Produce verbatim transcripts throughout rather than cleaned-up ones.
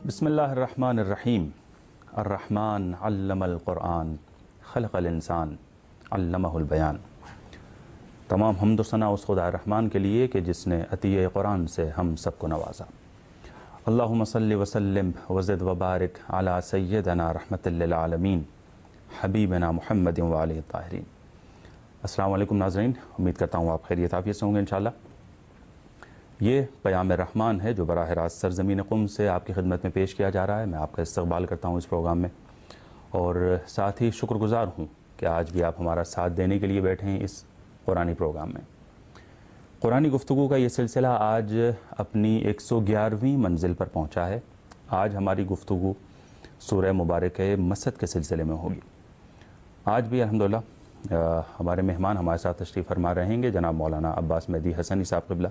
بسم اللہ الرحمن الرحیم۔ الرحمن علم القرآن خلق الانسان علمہ البیان۔ تمام حمد و ثنا اس خدا رحمان کے لیے کہ جس نے عطیہ قرآن سے ہم سب کو نوازا۔ اللہم صلی وسلم وزد وبارک علی سیدنا رحمت للعالمین حبیبنا محمد وآلہ الطاہرین۔ السلام علیکم ناظرین، امید کرتا ہوں آپ خیریت عافیت سے ہوں گے انشاءاللہ۔ یہ پیام رحمان ہے جو براہ راست سرزمین قم سے آپ کی خدمت میں پیش کیا جا رہا ہے۔ میں آپ کا استقبال کرتا ہوں اس پروگرام میں، اور ساتھ ہی شکر گزار ہوں کہ آج بھی آپ ہمارا ساتھ دینے کے لیے بیٹھے ہیں اس قرآنی پروگرام میں۔ قرآنی گفتگو کا یہ سلسلہ آج اپنی ایک سو گیارہویں منزل پر پہنچا ہے۔ آج ہماری گفتگو سورہ مبارکہ مسد کے سلسلے میں ہوگی۔ آج بھی الحمدللہ ہمارے مہمان ہمارے ساتھ تشریف فرما رہیں گے جناب مولانا عباس مہدی حسنی صاحب قبلہ،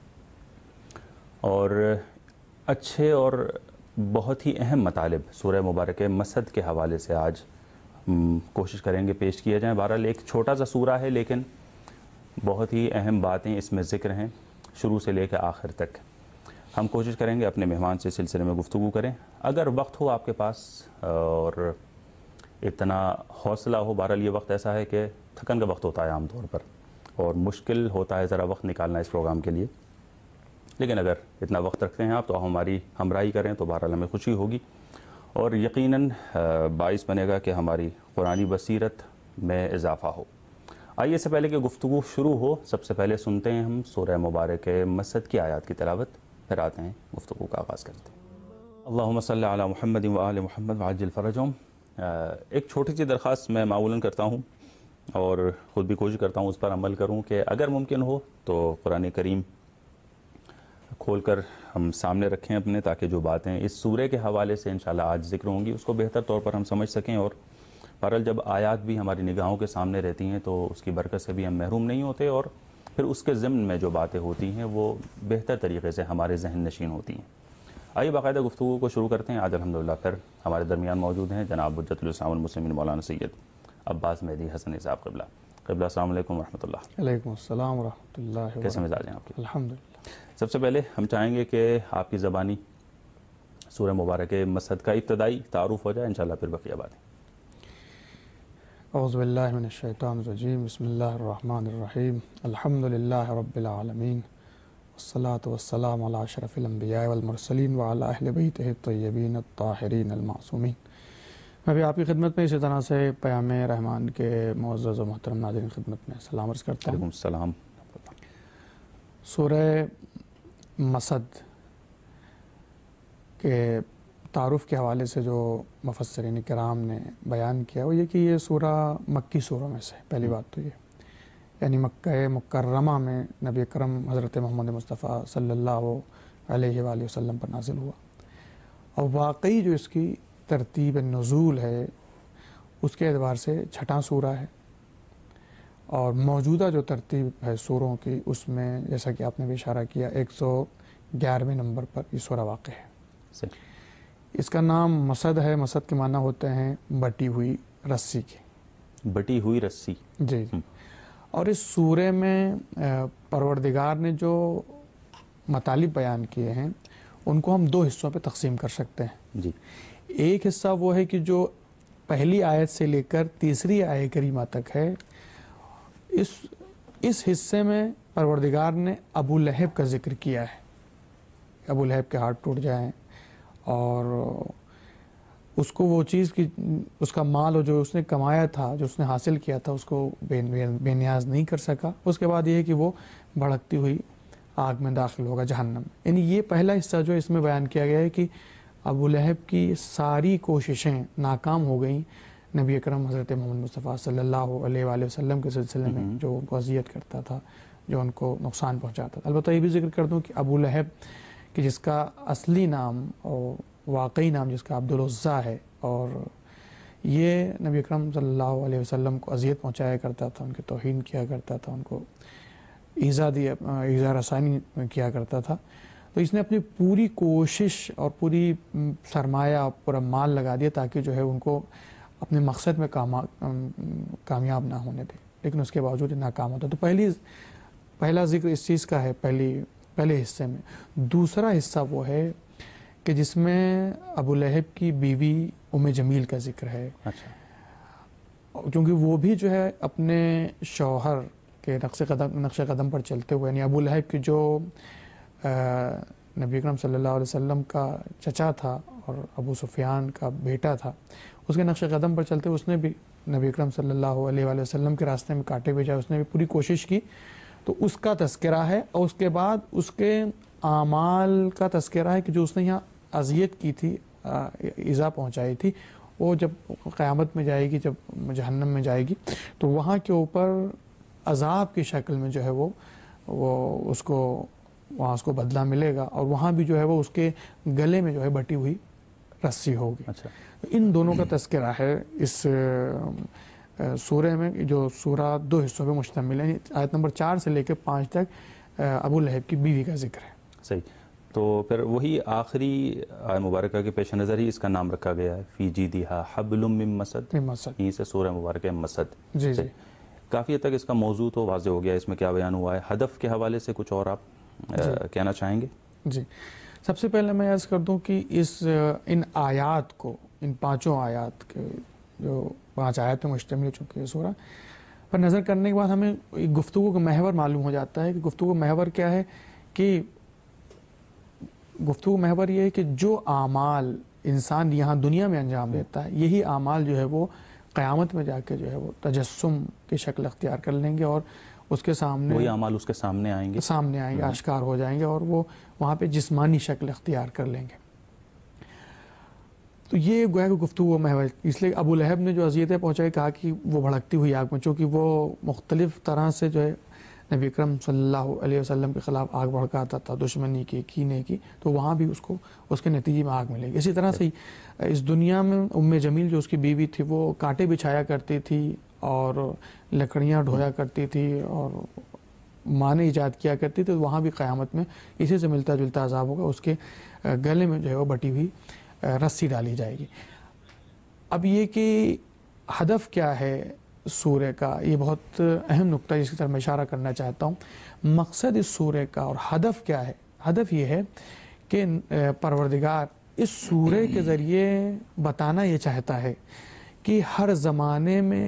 اور اچھے اور بہت ہی اہم مطالب سورہ مبارکہ مسد کے حوالے سے آج کوشش کریں گے پیش کیا جائیں۔ بہرحال ایک چھوٹا سا سورہ ہے لیکن بہت ہی اہم باتیں اس میں ذکر ہیں شروع سے لے کے آخر تک۔ ہم کوشش کریں گے اپنے مہمان سے سلسلے میں گفتگو کریں، اگر وقت ہو آپ کے پاس اور اتنا حوصلہ ہو۔ بہرحال یہ وقت ایسا ہے کہ تھکن کا وقت ہوتا ہے عام طور پر، اور مشکل ہوتا ہے ذرا وقت نکالنا اس پروگرام کے لیے، لیکن اگر اتنا وقت رکھتے ہیں آپ تو ہماری ہمراہی کریں تو بہرحال ہمیں خوشی ہوگی، اور یقیناً باعث بنے گا کہ ہماری قرآنی بصیرت میں اضافہ ہو۔ آئیے اس سے پہلے کہ گفتگو شروع ہو، سب سے پہلے سنتے ہیں ہم سورہ مبارکہ مسد کی آیات کی تلاوت، پھر آتے ہیں گفتگو کا آغاز کرتے ہیں۔ اللہم صلی علی محمد وآل محمد وعجل فرجہم۔ ایک چھوٹی سی درخواست میں معمولاً کرتا ہوں اور خود بھی کوشش کرتا ہوں اس پر عمل کروں کہ اگر ممکن ہو تو قرآن کریم کھول کر ہم سامنے رکھیں اپنے، تاکہ جو باتیں اس سورے کے حوالے سے انشاءاللہ آج ذکر ہوں گی اس کو بہتر طور پر ہم سمجھ سکیں، اور بہرحال جب آیات بھی ہماری نگاہوں کے سامنے رہتی ہیں تو اس کی برکت سے بھی ہم محروم نہیں ہوتے، اور پھر اس کے ضمن میں جو باتیں ہوتی ہیں وہ بہتر طریقے سے ہمارے ذہن نشین ہوتی ہیں۔ آئیے باقاعدہ گفتگو کو شروع کرتے ہیں۔ آج الحمدللہ پھر ہمارے درمیان موجود ہیں جناب حجت الاسلام والمسلمین مولانا سید عباس مہدی حسنی صاحب قبلہ۔ قبلہ السلام علیکم ورحمۃ اللہ۔ علیکم السلام ورحمۃ اللہ وبرکاتہ۔ کیسے مزاج ہیں آپ کے؟ الحمدللہ۔ سب سے پہلے ہم چاہیں گے کہ آپ کی زبانی سورہ مبارکہ مسد کا ابتدائی تعارف ہو جائے، انشاءاللہ پھر بقیہ باتیں۔ اعوذ باللہ من الشیطان الرجیم، بسم اللہ الرحمن الرحیم، الحمدللہ رب العالمین، والصلاة والسلام علی اشرف الانبیاء والمرسلین وعلی اہل بیتہ الطیبین الطاہرین المعصومین۔ میں بھی آپ کی خدمت میں اسی طرح سے پیام رحمان کے معزز و محترم ناظرین خدمت میں سلام عرض کرتا ہوں۔ وعلیکم السلام۔ سورہ مسد کے تعارف کے حوالے سے جو مفسرین کرام نے بیان کیا وہ یہ کہ یہ سورہ مکی سوروں میں سے پہلی بات تو یہ، یعنی مکہ مکرمہ میں نبی اکرم حضرت محمد مصطفیٰ صلی اللہ علیہ وآلہ وسلم پر نازل ہوا، اور واقعی جو اس کی ترتیب نزول ہے اس کے اعتبار سے چھٹاں سورہ ہے، اور موجودہ جو ترتیب ہے سوروں کی اس میں جیسا کہ آپ نے بھی اشارہ کیا ایک سو گیارہویں نمبر پر یہ سورہ واقع ہے۔ صحیح۔ اس کا نام مسد ہے، مسد کے معنی ہوتے ہیں بٹی ہوئی رسی کے، بٹی ہوئی رسی۔ جی جی۔ اور اس سورے میں پروردگار نے جو مطالب بیان کیے ہیں ان کو ہم دو حصوں پہ تقسیم کر سکتے ہیں۔ جی۔ ایک حصہ وہ ہے کہ جو پہلی آیت سے لے کر تیسری آیت کریمہ تک ہے، اس اس حصے میں پروردگار نے ابو لہب کا ذکر کیا ہے، ابو لہب کے ہاتھ ٹوٹ جائیں اور اس کو وہ چیز کی اس کا مال جو اس نے کمایا تھا، جو اس نے حاصل کیا تھا، اس کو بے بے نیاز نہیں کر سکا۔ اس کے بعد یہ ہے کہ وہ بھڑکتی ہوئی آگ میں داخل ہوگا، جہنم میں۔ یعنی یہ پہلا حصہ جو اس میں بیان کیا گیا ہے کہ ابو لہب کی ساری کوششیں ناکام ہو گئیں نبی اکرم حضرت محمد مصطفیٰ صلی اللہ علیہ وآلہ وسلم کے سلسلے میں، جو ان کو اذیت کرتا تھا، جو ان کو نقصان پہنچاتا تھا۔ البتہ یہ بھی ذکر کر دوں کہ ابو لہب کہ جس کا اصلی نام اور واقعی نام جس کا عبدالعزیٰ ہے، اور یہ نبی اکرم صلی اللہ علیہ وسلم کو اذیت پہنچایا کرتا تھا، ان کی توہین کیا کرتا تھا، ان کو ایذا دیا ایذا رسانی کیا کرتا تھا۔ تو اس نے اپنی پوری کوشش اور پوری سرمایہ پورا مال لگا دیا تاکہ جو ہے ان کو اپنے مقصد میں کامیاب نہ ہونے دے، لیکن اس کے باوجود ناکام ہوتا۔ تو پہلی پہلا ذکر اس چیز کا ہے پہلی پہلے حصے میں۔ دوسرا حصہ وہ ہے کہ جس میں ابو لہب کی بیوی ام جمیل کا ذکر ہے. اچھا. کیونکہ وہ بھی جو ہے اپنے شوہر کے نقش قدم نقش قدم پر چلتے ہوئے، یعنی ابو لہب کی جو نبی اکرم صلی اللہ علیہ وسلم کا چچا تھا اور ابو سفیان کا بیٹا تھا، اس کے نقش قدم پر چلتے اس نے بھی نبی اکرم صلی اللہ علیہ وآلہ وسلم کے راستے میں کانٹے بھیجا، اس نے بھی پوری کوشش کی. تو اس کا تذکرہ ہے، اور اس کے بعد اس کے اعمال کا تذکرہ ہے کہ جو اس نے یہاں اذیت کی تھی، ایذا پہنچائی تھی، وہ جب قیامت میں جائے گی، جب جہنم میں جائے گی تو وہاں کے اوپر عذاب کی شکل میں جو ہے وہ وہ اس کو وہاں اس کو بدلہ ملے گا، اور وہاں بھی جو ہے وہ اس کے گلے میں جو ہے بٹی ہوئی رسی ہوگی. اچھا. ان دونوں کا تذکرہ ہے اس سورہ میں، جو سورہ دو حصوں پہ مشتمل ہے. آیت نمبر چار سے لے کے پانچ تک ابو لہب کی بیوی کا ذکر ہے. صحیح. تو پھر وہی آخری آیت مبارکہ کے پیش نظر ہی اس کا نام رکھا گیا ہے، فی جیدہا حبل من مسد، من مسد. یہیں سے سورہ مبارکہ مسد. جی جی. کافی حد تک اس کا موضوع تو واضح ہو گیا، اس میں کیا بیان ہوا ہے. ہدف کے حوالے سے کچھ اور آپ کہنا چاہیں گے؟ جی. سب سے پہلے میں عرض کر دوں کہ اس ان آیات کو، ان پانچوں آیات کے جو پانچ آیات پہ مشتمل ہے چونکہ یہ سورہ پر نظر کرنے کے بعد ہمیں گفتگو کا محور معلوم ہو جاتا ہے کہ گفتگو محور کیا ہے. کہ گفتگو محور یہ ہے کہ جو اعمال انسان یہاں دنیا میں انجام دیتا ہے، یہی اعمال جو ہے وہ قیامت میں جا کے جو ہے وہ تجسم کی شکل اختیار کر لیں گے، اور اس کے سامنے وہی اعمال اس کے سامنے آئیں گے سامنے آئیں گے آشکار ہو جائیں گے، اور وہ وہاں پہ جسمانی شکل اختیار کر لیں گے. تو یہ گویا کہ گفتگو محور. اس لیے ابو لہب نے جو اذیتیں پہنچائی، کہا کہ وہ بھڑکتی ہوئی آگ میں، چونکہ وہ مختلف طرح سے جو ہے نبی اکرم صلی اللہ علیہ وسلم کے خلاف آگ بھڑکاتا تھا، دشمنی کی، کینے کی، تو وہاں بھی اس کو اس کے نتیجے میں آگ ملے گی. اسی طرح سے اس دنیا میں ام جمیل جو اس کی بیوی تھی، وہ کانٹے بچھایا کرتی تھی اور لکڑیاں ڈھویا کرتی تھی اور معنی ایجاد کیا کرتی تھی، تو وہاں بھی قیامت میں اسی سے ملتا جلتا عذاب ہوگا. اس کے گلے میں جو ہے وہ بٹی ہوئی رسی ڈالی جائے گی. اب یہ کہ ہدف کیا ہے سورہ کا، یہ بہت اہم نقطہ ہے جس کی طرف میں اشارہ کرنا چاہتا ہوں. مقصد اس سورہ کا اور ہدف کیا ہے؟ ہدف یہ ہے کہ پروردگار اس سورہ کے ذریعے بتانا یہ چاہتا ہے کہ ہر زمانے میں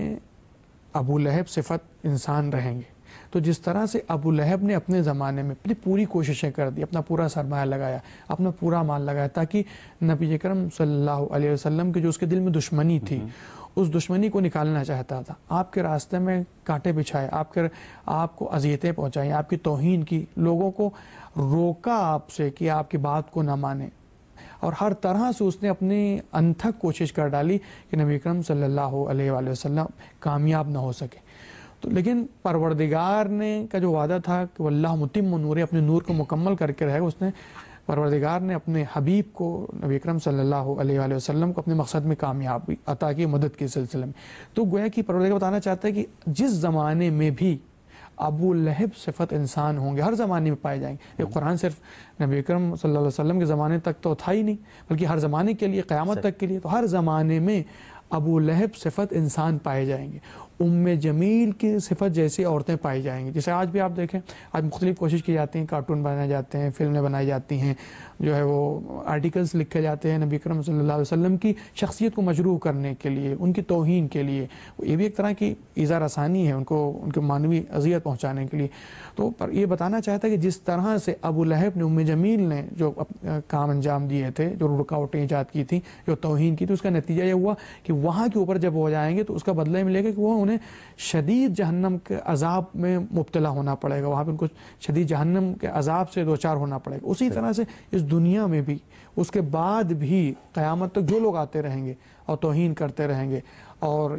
ابو لہب صفت انسان رہیں گے. تو جس طرح سے ابو لہب نے اپنے زمانے میں اپنی پوری کوششیں کر دی، اپنا پورا سرمایہ لگایا، اپنا پورا مال لگایا، تاکہ نبی اکرم صلی اللہ علیہ وسلم کی جو اس کے دل میں دشمنی تھی، اس دشمنی کو نکالنا چاہتا تھا. آپ کے راستے میں کانٹے بچھائے، آپ کے آپ کو اذیتیں پہنچائیں، آپ کی توہین کی، لوگوں کو روکا آپ سے کہ آپ کی بات کو نہ مانے، اور ہر طرح سے اس نے اپنی انتھک کوشش کر ڈالی کہ نبی اکرم صلی اللہ علیہ وآلہ وسلم کامیاب نہ ہو سکے. تو لیکن پروردگار نے کا جو وعدہ تھا کہ واللہ متم نورہ، اپنے نور کو مکمل کر کے رہے گا، اس نے پروردگار نے اپنے حبیب کو نبی اکرم صلی اللہ علیہ وآلہ وسلم کو اپنے مقصد میں کامیابی عطا کی، مدد کے سلسلے میں. تو گویا کہ پروردگار بتانا چاہتا ہے کہ جس زمانے میں بھی ابو لہب صفت انسان ہوں گے، ہر زمانے میں پائے جائیں گے. یہ قرآن صرف نبی اکرم صلی اللہ علیہ وسلم کے زمانے تک تو تھا ہی نہیں، بلکہ ہر زمانے کے لیے، قیامت تک کے لیے. تو ہر زمانے میں ابو لہب صفت انسان پائے جائیں گے. ام جمیل کی صفت جیسی عورتیں پائی جائیں گی. جیسے آج بھی آپ دیکھیں، آج مختلف کوشش کی جاتی ہیں، کارٹون بنائے جاتے ہیں، فلمیں بنائی جاتی ہیں، جو ہے وہ آرٹیکلز لکھے جاتے ہیں نبی اکرم صلی اللہ علیہ وسلم کی شخصیت کو مجروح کرنے کے لیے، ان کی توہین کے لیے. یہ بھی ایک طرح کی ایذا رسانی ہے، ان کو ان کے معنوی اذیت پہنچانے کے لیے. تو پر یہ بتانا چاہتا ہے کہ جس طرح سے ابو لہب نے ام جمیل نے جو کام انجام دیے تھے، جو رکاوٹیں ایجاد کی تھیں، جو توہین کی تھی، اس کا نتیجہ یہ ہوا کہ وہاں کے اوپر جب ہو جائیں گے تو اس کا بدلہ ہی ملے گا کہ وہ انہیں شدید جہنم کے عذاب میں مبتلا ہونا پڑے گا. وہاں پہ ان کو شدید جہنم کے عذاب سے دوچار ہونا پڑے گا. اسی طرح سے اس دنیا میں بھی، اس کے بعد بھی قیامت تک جو لوگ آتے رہیں گے اور توہین کرتے رہیں گے اور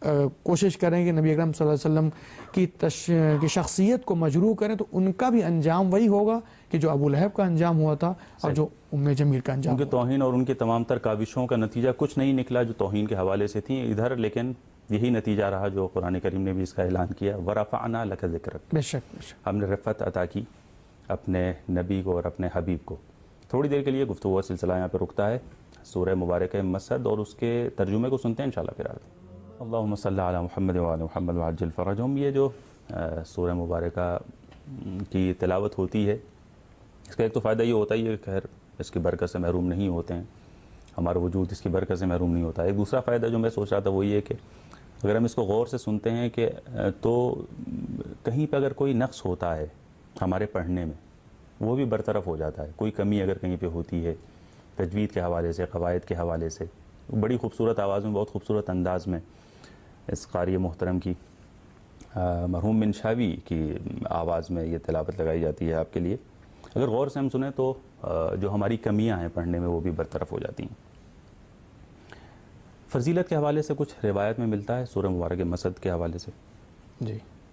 کوشش کریں گے نبی اکرم صلی اللہ علیہ وسلم کی تش... کی شخصیت کو مجروح کریں، تو ان کا بھی انجام وہی ہوگا کہ جو ابو لہب کا انجام ہوا تھا اور جو ام جمیل کا انجام. ان کے توہین اور ان کی تمام تر کاوشوں کا نتیجہ کچھ نہیں نکلا جو توہین کے حوالے سے تھیں ادھر، لیکن یہی نتیجہ رہا جو قرآن کریم نے بھی اس کا اعلان کیا، وَرَفَعْنَا لَكَ ذِكْرَكَ. بے شک بے شک ہم نے رفعت عطا کی اپنے نبی کو اور اپنے حبیب کو. تھوڑی دیر کے لیے گفتگو کا سلسلہ یہاں پہ رکتا ہے. سورہ مبارکہ مسد اور اس کے ترجمے کو سنتے ہیں انشاءاللہ. پھر آتے ہیں. اللہم صلی علی محمد وعلی محمد وعجل فرجہم. یہ جو سورہ مبارکہ کی تلاوت ہوتی ہے، اس کا ایک تو فائدہ یہ ہوتا ہے، یہ خیر اس کی برکت سے محروم نہیں ہوتے ہیں، ہمارا وجود اس کی برکت سے محروم نہیں ہوتا ہے۔ ایک دوسرا فائدہ جو میں سوچ رہا تھا وہ یہ کہ اگر ہم اس کو غور سے سنتے ہیں کہ تو کہیں پہ اگر کوئی نقص ہوتا ہے ہمارے پڑھنے میں وہ بھی برطرف ہو جاتا ہے، کوئی کمی اگر کہیں پہ ہوتی ہے تجوید کے حوالے سے، قواعد کے حوالے سے، بڑی خوبصورت آواز میں، بہت خوبصورت انداز میں اس قاری محترم کی مرحوم منشاوی کی آواز میں یہ تلاوت لگائی جاتی ہے آپ کے لیے، اگر غور سے ہم سنیں تو جو ہماری کمیاں ہیں پڑھنے میں وہ بھی برطرف ہو جاتی ہیں۔ فضیلت کے حوالے سے کچھ روایت میں ملتا ہے سورہ مبارک مسد کے حوالے سے؟ جی،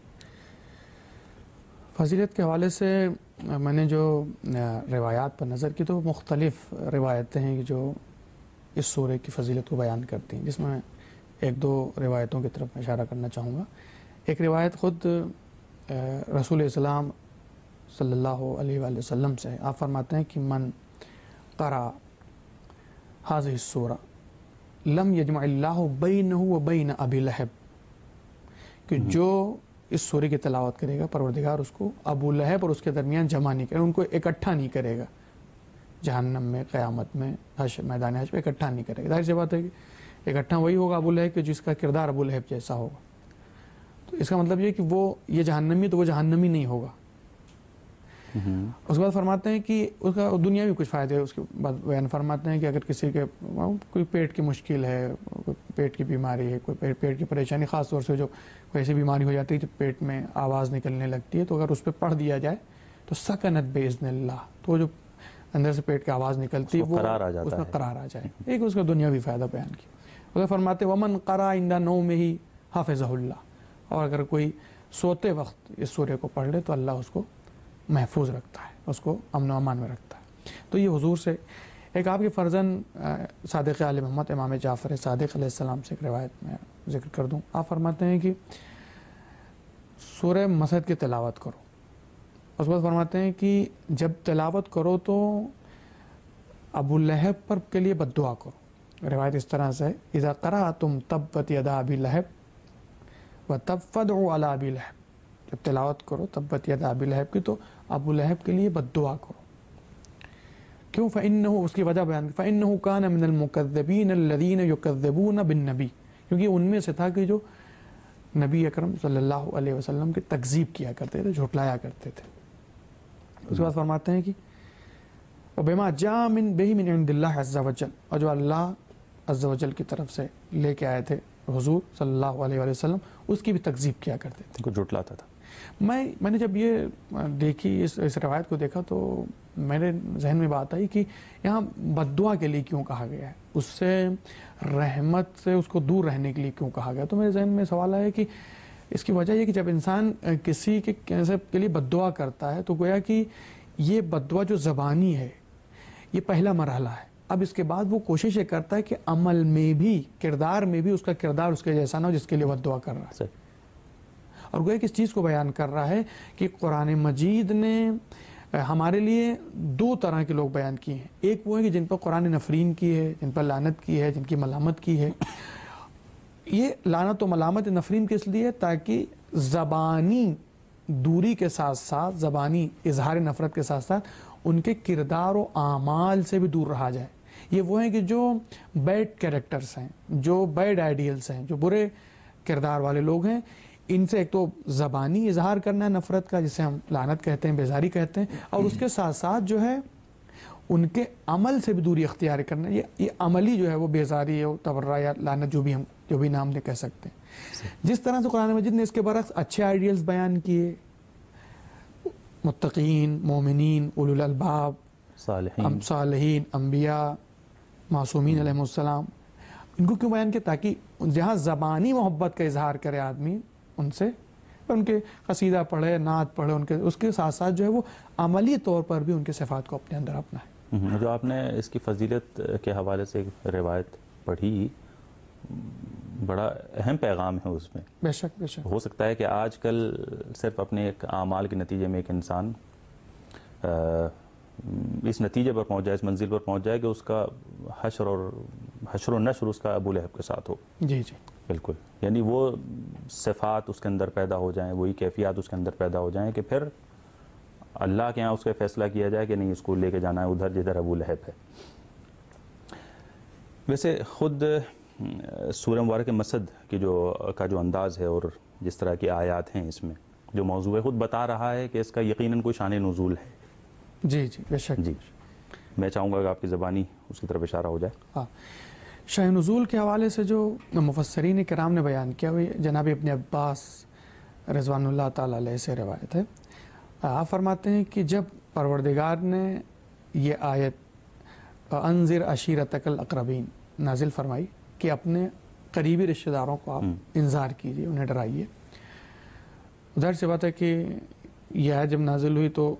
فضیلت کے حوالے سے میں نے جو روایات پر نظر کی تو مختلف روایتیں ہیں جو اس سورہ کی فضیلت کو بیان کرتی ہیں، جس میں ایک دو روایتوں کی طرف اشارہ کرنا چاہوں گا۔ ایک روایت خود رسول اسلام صلی اللہ علیہ وآلہ وسلم سے، آپ فرماتے ہیں کہ من قرأ هذه السورہ لم یجمع اللہ بینہ و بین ابی لہب، کہ جو اس سورہ کی تلاوت کرے گا پروردگار اس کو ابو لہب اور اس کے درمیان جمع نہیں کرے گا، ان کو اکٹھا نہیں کرے گا، جہنم میں، قیامت میں، حشر، میدان حشر میں اکٹھا نہیں کرے گا۔ ظاہر سی بات ہے کہ اکٹھا وہی ہوگا ابو لہب کہ جس کا کردار ابو لہب جیسا ہوگا، تو اس کا مطلب یہ کہ وہ یہ جہنمی تو وہ جہنمی نہیں ہوگا۔ اس کے بعد فرماتے ہیں کہ اس کا دنیاوی کچھ فائدے، اس کے بعد بیان فرماتے ہیں کہ اگر کسی کے کوئی پیٹ کی مشکل ہے، کوئی پیٹ کی بیماری ہے، کوئی پیٹ کی پریشانی، خاص طور سے جو کوئی ایسی بیماری ہو جاتی ہے جو پیٹ میں آواز نکلنے لگتی ہے، تو اگر اس پہ پڑھ دیا جائے تو سکنت باذن اللہ، تو جو اندر سے پیٹ کی آواز نکلتی ہے وہ اس میں قرار آ جائے۔ ایک اس کا دنیاوی فائدہ بیان کیا۔ اس فرماتے ومن قرأ عند نومہ حفظہ اللہ، اور اگر کوئی سوتے وقت اس سورہ کو پڑھ لے تو اللہ اس کو محفوظ رکھتا ہے، اس کو امن و امان میں رکھتا ہے۔ تو یہ حضور سے ایک آپ کے فرزند صادق آل محمد امام جعفر صادق علیہ السلام سے ایک روایت میں ذکر کر دوں۔ آپ فرماتے ہیں کہ سورہ مسد کی تلاوت کرو، اس کے بعد فرماتے ہیں کہ جب تلاوت کرو تو ابو لہب پر کے لیے بد دعا کرو۔ روایت اس طرح سے اذا قرأتم تبت یدا ابی لہب و تب فدعوا علی ابی لہب، جب تلاوت کرو تبت یدا ابی لہب کی تو ابو لہب کے لیے بد دعا کرو۔ کیوں؟ فإنہ، اس کی وجہ بیان، فإنہ کان من المکذبین الذین یکذبون بالنبی، کیونکہ ان میں سے تھا کہ جو نبی اکرم صلی اللہ علیہ وسلم کی تکذیب کیا کرتے تھے، جھٹلایا کرتے تھے۔ اس کے بعد فرماتے ہیں کہ وبما جاء من بہ من عند اللہ عز وجل، اور جو اللہ عز وجل کی طرف سے لے کے آئے تھے حضور صلی اللہ علیہ وآلہ وسلم، اس کی بھی تکذیب کیا کرتے تھے، کو جھٹلاتا تھا۔ میں میں نے جب یہ دیکھی، اس اس روایت کو دیکھا تو میرے ذہن میں بات آئی کہ یہاں بد دعا کے لیے کیوں کہا گیا ہے، اس سے رحمت سے اس کو دور رہنے کے لیے کیوں کہا گیا؟ تو میرے ذہن میں سوال آیا کہ اس کی وجہ یہ کہ جب انسان کسی کے کے لیے بد دعا کرتا ہے تو گویا کہ یہ بد دعا جو زبانی ہے یہ پہلا مرحلہ ہے، اب اس کے بعد وہ کوشش یہ کرتا ہے کہ عمل میں بھی، کردار میں بھی اس کا کردار اس کے جیسا نہ ہو جس کے لیے بد دعا کر رہا ہے۔ اور گویا کہ اس چیز کو بیان کر رہا ہے کہ قرآن مجید نے ہمارے لیے دو طرح کے لوگ بیان کیے ہیں، ایک وہ ہے کہ جن پر قرآن نفرین کی ہے، جن پر لعنت کی ہے، جن کی ملامت کی ہے۔ یہ لعنت و ملامت نفرین کس لیے؟ تاکہ زبانی دوری کے ساتھ ساتھ، زبانی اظہار نفرت کے ساتھ ساتھ ان کے کردار و اعمال سے بھی دور رہا جائے۔ یہ وہ ہیں کہ جو بیڈ کیریکٹرز ہیں، جو بیڈ آئیڈیلز ہیں، جو برے کردار والے لوگ ہیں، ان سے ایک تو زبانی اظہار کرنا ہے نفرت کا، جسے ہم لعنت کہتے ہیں، بیزاری کہتے ہیں، اور اس کے ساتھ ساتھ جو ہے ان کے عمل سے بھی دوری اختیار کرنا ہے۔ یہ یہ عملی جو ہے وہ بیزاری ہے، تبرہ یا لعنت، جو بھی ہم جو بھی نام دے کہہ سکتے ہیں۔ جس طرح سے قرآن مجید نے اس کے برعکس اچھے آئیڈیلز بیان کیے، متقین، مومنین، اولو الالباب، صالحین صالحین، انبیاء، معصومین علیہ السلام، ان کو کیوں بیان کیا؟ تاکہ جہاں زبانی محبت کا اظہار کرے آدمی ان سے، ان کے قصیدہ پڑھے، نعت پڑھے، ان کے اس کے ساتھ ساتھ جو ہے وہ عملی طور پر بھی ان کے صفات کو اپنے اندر اپنائے۔ جو آپ نے اس کی فضیلت کے حوالے سے ایک روایت پڑھی، بڑا اہم پیغام ہے اس میں۔ بے شک بے شک ہو سکتا ہے کہ آج کل صرف اپنے ایک اعمال کے نتیجے میں ایک انسان اس نتیجے پر پہنچ جائے، اس منزل پر پہنچ جائے کہ اس کا حشر اور حشر و نشر اس کا ابو لہب کے ساتھ ہو۔ جی جی بالکل، یعنی وہ صفات اس کے اندر پیدا ہو جائیں، وہی کیفیات اس کے اندر پیدا ہو جائیں کہ پھر اللہ کے یہاں اس کا فیصلہ کیا جائے کہ نہیں اس کو لے کے جانا ہے ادھر جدھر ابو لہب ہے۔ ویسے خود سورہ مبارک مسد کی جو کا جو انداز ہے اور جس طرح کی آیات ہیں اس میں جو موضوع ہے، خود بتا رہا ہے کہ اس کا یقیناً کوئی شان نزول ہے۔ جی جی بے شک۔ جی میں چاہوں گا کہ آپ کی زبانی اس کی طرف اشارہ ہو جائے۔ ہاں، شان نزول کے حوالے سے جو مفسرین کرام نے بیان کیا وہ جناب ابن عباس رضوان اللہ تعالیٰ علیہ سے روایت ہے۔ آپ فرماتے ہیں کہ جب پروردگار نے یہ آیت انذر عشیرتک الاقربین نازل فرمائی کہ اپنے قریبی رشتہ داروں کو آپ انذار کیجیے، انہیں ڈرائیے، ظاہر سی بات ہے کہ یہ آیت جب نازل ہوئی تو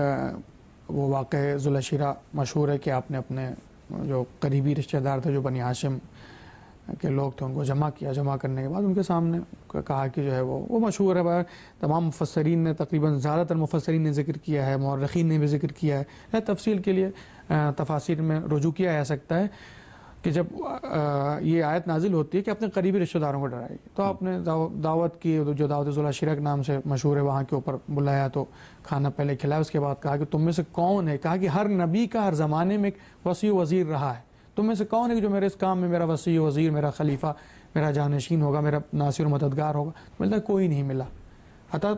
وہ واقعہ ذوالعشیرہ مشہور ہے کہ آپ نے اپنے جو قریبی رشتہ دار تھے جو بنی ہاشم کے لوگ تھے ان کو جمع کیا، جمع کرنے کے بعد ان کے سامنے کہا کہ جو ہے وہ وہ مشہور ہے، تمام مفسرین نے تقریباً زیادہ تر مفسرین نے ذکر کیا ہے، مورخین نے بھی ذکر کیا ہے، تفصیل کے لیے تفاسیر میں رجوع کیا جا سکتا ہے کہ جب یہ آیت نازل ہوتی ہے کہ اپنے قریبی رشتہ داروں کو ڈرائے گی، تو آپ نے دعوت کی جو دعوت ذوالعشیرہ کے نام سے مشہور ہے، وہاں کے اوپر بلایا تو کھانا پہلے کھلایا، اس کے بعد کہا کہ تم میں سے کون ہے، کہا کہ ہر نبی کا ہر زمانے میں ایک وصی وزیر رہا ہے، تم میں سے کون ہے کہ جو میرے اس کام میں میرا وصی وزیر، میرا خلیفہ، میرا جانشین ہوگا، میرا ناصر و مددگار ہوگا؟ ملتا کوئی نہیں ملا، حتیٰ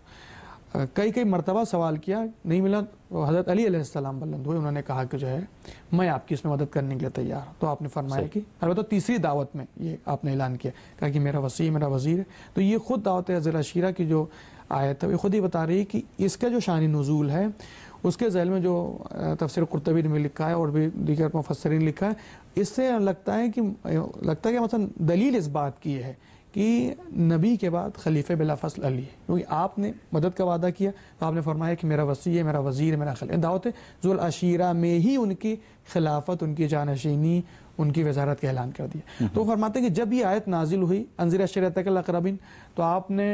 کئی کئی مرتبہ سوال کیا، نہیں ملا، حضرت علی علیہ السلام بلند ہوئے، انہوں نے کہا کہ جو ہے میں آپ کی اس میں مدد کرنے کے لیے تیار ہوں، تو آپ نے فرمایا کہ البتہ تیسری دعوت میں یہ آپ نے اعلان کیا، کہا کہ میرا وصی میرا وزیر ہے۔ تو یہ خود دعوت ذوالعشیرہ کی جو آیت ہے یہ خود ہی بتا رہی ہے کہ اس کا جو شان نزول ہے اس کے ذیل میں جو تفسیر قرطبی نے لکھا ہے اور بھی دیگر مفسرین نے لکھا ہے، اس سے لگتا ہے کہ لگتا ہے کہ مثلا دلیل اس بات کی ہے کہ نبی کے بعد خلیفہ بلا فصل علی ہے، کیونکہ آپ نے مدد کا وعدہ کیا تو آپ نے فرمایا کہ میرا وصی ہے، میرا وزیر ہے، میرا خلیفہ۔ دعوت ذوالعشیرہ میں ہی ان کی خلافت، ان کی جانشینی، ان کی وزارت کا اعلان کر دیا۔ تو فرماتے ہیں کہ جب یہ آیت نازل ہوئی انذر عشیرتک الاقربین، تو آپ نے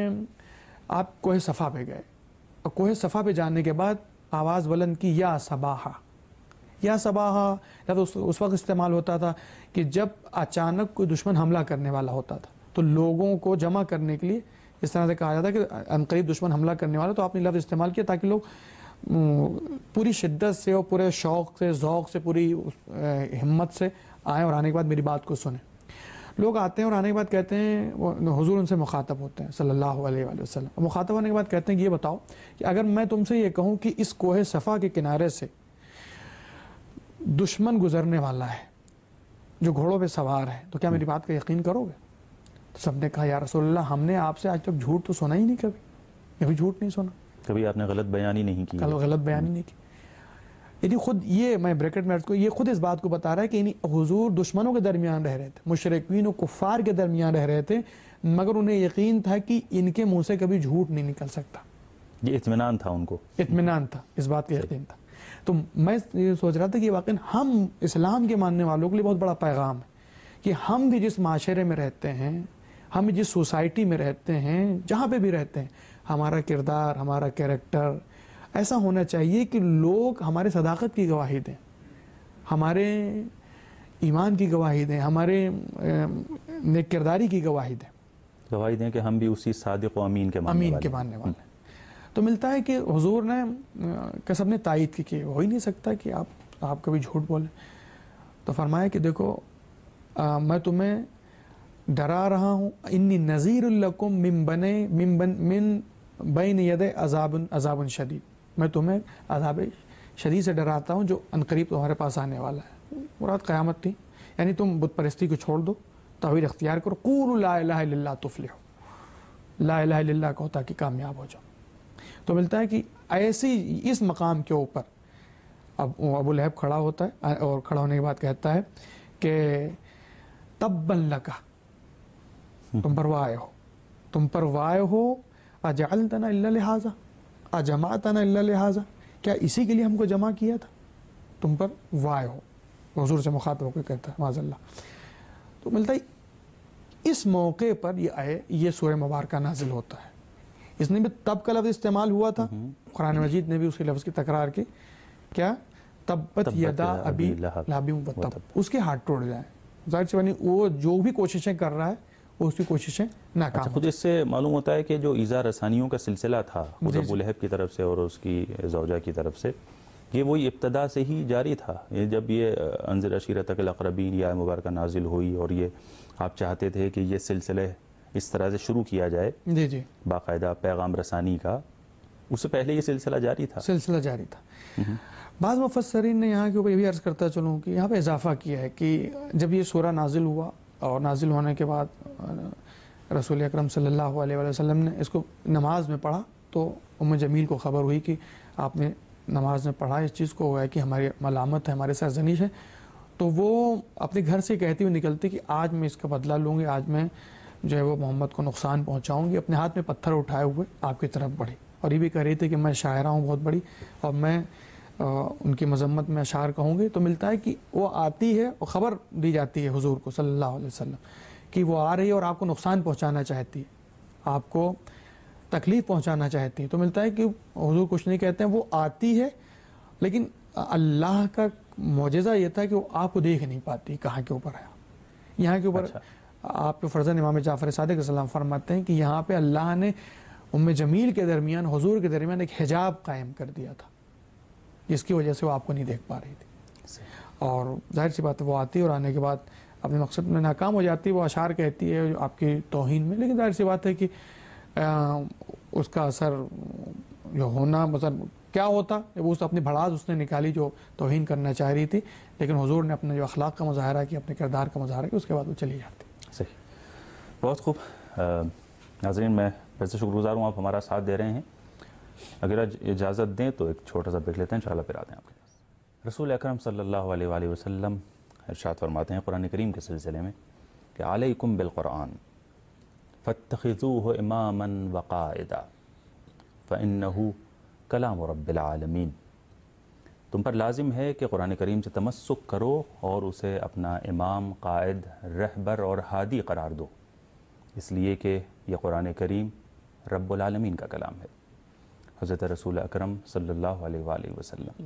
آپ کوہ صفا پہ گئے، اور کوہ صفا پہ جانے کے بعد آواز بلند کی، یا صباحا، یا صباحا لفظ اس وقت استعمال ہوتا تھا کہ جب اچانک کوئی دشمن حملہ کرنے والا ہوتا تھا تو لوگوں کو جمع کرنے کے لیے اس طرح سے کہا جاتا ہے کہ عنقریب دشمن حملہ کرنے والا، تو آپ نے لفظ استعمال کیا تاکہ لوگ پوری شدت سے اور پورے شوق سے، ذوق سے، پوری ہمت سے آئیں اور آنے کے بعد میری بات کو سنیں۔ لوگ آتے ہیں اور آنے کے بعد کہتے ہیں، حضور ان سے مخاطب ہوتے ہیں صلی اللہ علیہ وآلہ وسلم، اور مخاطب ہونے کے بعد کہتے ہیں کہ یہ بتاؤ کہ اگر میں تم سے یہ کہوں کہ اس کوہ صفا کے کنارے سے دشمن گزرنے والا ہے جو گھوڑوں پہ سوار ہے، تو کیا میری بات کا یقین کرو گے؟ تو سب نے کہا یا رسول اللہ ہم نے آپ سے آج تک جھوٹ تو سنا ہی نہیں، کبھی کبھی جھوٹ نہیں سنا، کبھی آپ نے غلط بیانی نہیں کی، کل غلط بیانی نہیں کی۔ یعنی خود یہ میں بریکٹ میں کو یہ خود اس بات کو بتا رہا ہے کہ یعنی حضور دشمنوں کے درمیان رہ رہے تھے، مشرکین و کفار کے درمیان رہ رہے تھے، مگر انہیں یقین تھا کہ ان کے منہ سے کبھی جھوٹ نہیں نکل سکتا۔ یہ اطمینان تھا ان کو، اطمینان تھا، اس بات کا یقین تھا۔ تو میں یہ سوچ رہا تھا کہ واقعی ہم اسلام کے ماننے والوں کے لیے بہت بڑا پیغام ہے کہ ہم بھی جس معاشرے میں رہتے ہیں، ہم جس سوسائٹی میں رہتے ہیں، جہاں پہ بھی رہتے ہیں، ہمارا کردار، ہمارا کیریکٹر ایسا ہونا چاہیے کہ لوگ ہمارے صداقت کی گواہی دیں، ہمارے ایمان کی گواہی دیں، ہمارے نیک کرداری کی گواہی دیں، گواہی دیں کہ ہم بھی اسی صادق و امین کے ماننے امین والے کے ماننے والے ہیں۔ تو ملتا ہے کہ حضور نے کہ سب نے تائید کی کہ ہو ہی نہیں سکتا کہ آپ آپ کبھی جھوٹ بولیں، تو فرمایا کہ دیکھو میں تمہیں ڈرا رہا ہوں، انی نذیر لکم من بنے من بن من بین ید عذاب عذاب شدید، میں تمہیں عذاب شدید سے ڈراتا ہوں جو عنقریب تمہارے پاس آنے والا ہے۔ مراد قیامت تھی، یعنی تم بت پرستی کو چھوڑ دو، توحید اختیار کرو، قولوا لا الہ الا اللہ تفلحوا، لا الہ الا اللہ کہو تاکہ کامیاب ہو جاؤ۔ تو ملتا ہے کہ ایسی اس مقام کے اوپر اب ابو لہب کھڑا ہوتا ہے اور کھڑا ہونے کے بعد کہتا ہے کہ تبا لکا، تم پر وائے ہو، تم پر وائے ہو، اجعلتنا الا لہذا، اجمعتنا الا لہذا، کیا اسی کے لیے ہم کو جمع کیا تھا؟ تم پر وائے ہو، حضور سے مخاطب ہو کے کہتا ہے معاذ اللہ۔ تو ملتا ہے اس موقع پر یہ آئے یہ سورہ مبارکہ نازل ہوتا ہے، اس نے بھی تب کا لفظ استعمال ہوا تھا، قرآن مجید نے بھی اسی لفظ کی تکرار کی، کیا تبت یدا ابی لہب و تب، اس کے ہاتھ ٹوٹ جائیں۔ ظاہر سی بات وہ جو بھی کوششیں کر رہا ہے وہ اس کی کوششیں ناکام اچھا، خود اس سے معلوم ہوتا ہے کہ جو ایذا رسانیوں کا سلسلہ تھا خود جی ابو جی لہب کی طرف سے اور اس کی زوجہ کی طرف سے، یہ وہی ابتدا سے ہی جاری تھا. یہ جب یہ انذر عشیرتک الاقربین یا مبارکہ نازل ہوئی اور یہ آپ چاہتے تھے کہ یہ سلسلے اس طرح سے شروع کیا جائے جی جی باقاعدہ پیغام رسانی کا، اس سے پہلے یہ سلسلہ جاری تھا. سلسلہ جاری تھا. بعض مفسرین نے یہاں کے اوپر یہ بھی عرض کرتا چلوں کہ یہاں پہ اضافہ کیا ہے کہ جب یہ سورہ نازل ہوا اور نازل ہونے کے بعد رسول اکرم صلی اللہ علیہ وآلہ وسلم نے اس کو نماز میں پڑھا تو ام جمیل کو خبر ہوئی کہ آپ نے نماز میں پڑھا اس چیز کو، ہوا ہے کہ ہماری ملامت ہے، ہمارے ساتھ زنیش ہے. تو وہ اپنے گھر سے کہتی ہوئی نکلتی کہ آج میں اس کا بدلہ لوں گی، آج میں جو ہے وہ محمد کو نقصان پہنچاؤں گی. اپنے ہاتھ میں پتھر اٹھائے ہوئے آپ کی طرف بڑھی اور یہ بھی کہہ رہی تھی کہ میں شاعرہ ہوں بہت بڑی اور میں ان کی مذمت میں اشعار کہوں گی. تو ملتا ہے کہ وہ آتی ہے اور خبر دی جاتی ہے حضور کو صلی اللہ علیہ وسلم کہ وہ آ رہی ہے اور آپ کو نقصان پہنچانا چاہتی ہے، آپ کو تکلیف پہنچانا چاہتی ہے. تو ملتا ہے کہ حضور کچھ نہیں کہتے ہیں، وہ آتی ہے لیکن اللہ کا معجزہ یہ تھا کہ وہ آپ کو دیکھ نہیں پاتی کہاں کے اوپر ہے. یہاں کے اوپر اچھا. آپ کے فرزند امام جعفر صادق علیہ السلام فرماتے ہیں کہ یہاں پہ اللہ نے ام جمیل کے درمیان حضور کے درمیان ایک حجاب قائم کر دیا تھا جس کی وجہ سے وہ آپ کو نہیں دیکھ پا رہی تھی. اور ظاہر سی بات ہے وہ آتی ہے اور آنے کے بعد اپنے مقصد میں ناکام ہو جاتی ہے. وہ اشعار کہتی ہے آپ کی توہین میں، لیکن ظاہر سی بات ہے کہ اس کا اثر جو ہونا مثلا کیا ہوتا وہ اس اپنی بھڑاس اس نے نکالی جو توہین کرنا چاہ رہی تھی، لیکن حضور نے اپنے جو اخلاق کا مظاہرہ کیا، اپنے کردار کا مظاہرہ کیا، اس کے بعد وہ چلی جاتی. صحیح، بہت خوب. ناظرین میں ویسے شکر گزار ہوں آپ ہمارا ساتھ دے رہے ہیں. اگر اجازت دیں تو ایک چھوٹا سا بریک لیتے ہیں، انشاءاللہ پھر آتے ہیں آپ کے پاس. رسول اکرم صلی اللہ علیہ وآلہ وسلم ارشاد فرماتے ہیں قرآن کریم کے سلسلے میں کہ علیکم بالقرآن فاتخذوه اماما وقائدا فانہ کلام رب العالمین. تم پر لازم ہے کہ قرآن کریم سے تمسک کرو اور اسے اپنا امام، قائد، رہبر اور ہادی قرار دو، اس لیے کہ یہ قرآن کریم رب العالمین کا کلام ہے. حضرت رسول اکرم صلی اللہ علیہ وآلہ وسلم.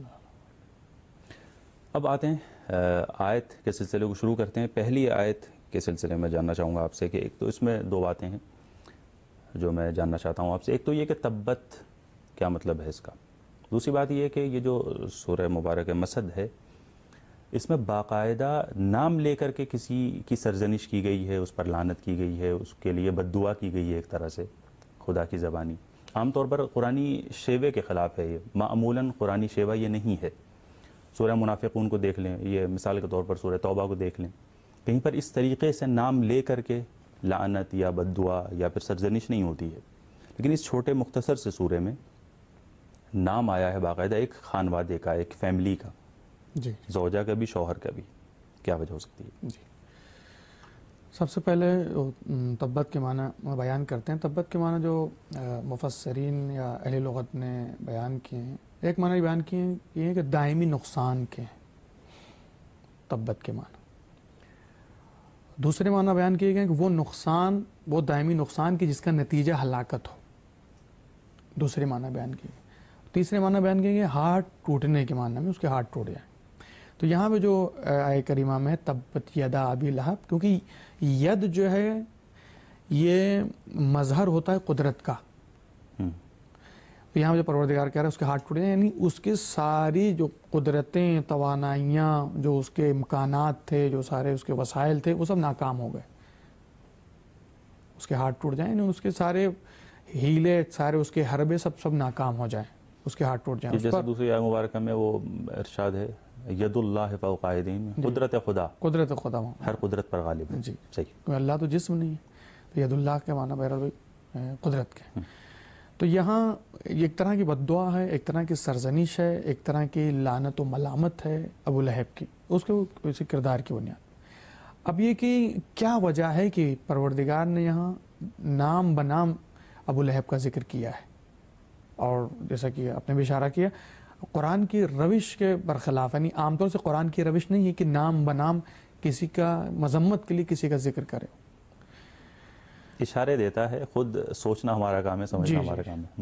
اب آتے ہیں آیت کے سلسلے کو شروع کرتے ہیں. پہلی آیت کے سلسلے میں جاننا چاہوں گا آپ سے کہ ایک تو اس میں دو باتیں ہیں جو میں جاننا چاہتا ہوں آپ سے. ایک تو یہ کہ تبت کیا مطلب ہے اس کا. دوسری بات یہ کہ یہ جو سورہ مبارک مسد ہے اس میں باقاعدہ نام لے کر کے کسی کی سرزنش کی گئی ہے، اس پر لعنت کی گئی ہے، اس کے لیے بد دعا کی گئی ہے ایک طرح سے خدا کی زبانی. عام طور پر قرآنی شیوے کے خلاف ہے، یہ معمولاً قرآنی شیوہ یہ نہیں ہے. سورہ منافقون کو دیکھ لیں، یہ مثال کے طور پر سورہ توبہ کو دیکھ لیں، کہیں پر اس طریقے سے نام لے کر کے لعنت یا بد دعا یا پھر سرزنش نہیں ہوتی ہے. لیکن اس چھوٹے مختصر سے سورے میں نام آیا ہے باقاعدہ ایک خانوادے کا، ایک فیملی کا، جی زوجہ کا بھی، شوہر کا بھی. کیا وجہ ہو سکتی ہے؟ جی سب سے پہلے تبت کے معنی بیان کرتے ہیں. تبت کے معنی جو مفسرین یا اہل لغت نے بیان کیے ہیں، ایک معنی بیان کیے ہیں یہ ہے کہ دائمی نقصان کے ہیں تبت کے معنی. دوسرے معنی بیان کیے گئے کہ وہ نقصان، وہ دائمی نقصان کی جس کا نتیجہ ہلاکت ہو. دوسرے معنی بیان کیے گئے. تیسرے معنی بیان کیے گئے ہاتھ ٹوٹنے کے معنی میں، اس کے ہاتھ ٹوٹ جائیں. تو یہاں پہ جو آیہ کریمہ میں تبت یدا ابی لہب، کیونکہ ید جو ہے یہ مظہر ہوتا ہے قدرت کا، تو یہاں جو پروردگار کہہ رہا ہے اس کے ہاتھ ٹوٹ جائیں، یعنی اس کی ساری جو قدرتیں، توانائیاں، جو اس کے امکانات تھے، جو سارے اس کے وسائل تھے، وہ سب ناکام ہو گئے. اس کے ہاتھ ٹوٹ جائیں یعنی اس کے سارے ہیلے، سارے اس کے حربے سب سب ناکام ہو جائیں، اس کے ہاتھ ٹوٹ جائیں. جیسے دوسری آیہ مبارکہ میں وہ ارشاد ہے ید اللہ فوق ایدیہم، قدرت خدا، قدرت خدا ہر قدرت پر غالب ہے. جی صحیح. اللہ تو جسم نہیں ہے، تو ید اللہ کے معنی بہرحال قدرت کے. تو یہاں ایک طرح کی بد دعا ہے، ایک طرح کی سرزنش ہے، ایک طرح کی لعنت و ملامت ہے ابو لہب کی، اس کے کسی کردار کی بنیاد. اب یہ کہ کیا وجہ ہے کہ پروردگار نے یہاں نام بنام ابو لہب کا ذکر کیا ہے، اور جیسا کہ آپ نے بھی اشارہ کیا قرآن کی روش کے برخلاف، یعنی عام طور سے قرآن کی روش نہیں ہے کہ نام بنام کسی کا مذمت کے لیے کسی کا ذکر کرے. اشارے دیتا ہے، خود سوچنا ہمارا کام ہے، سمجھنا ہمارا کام ہے.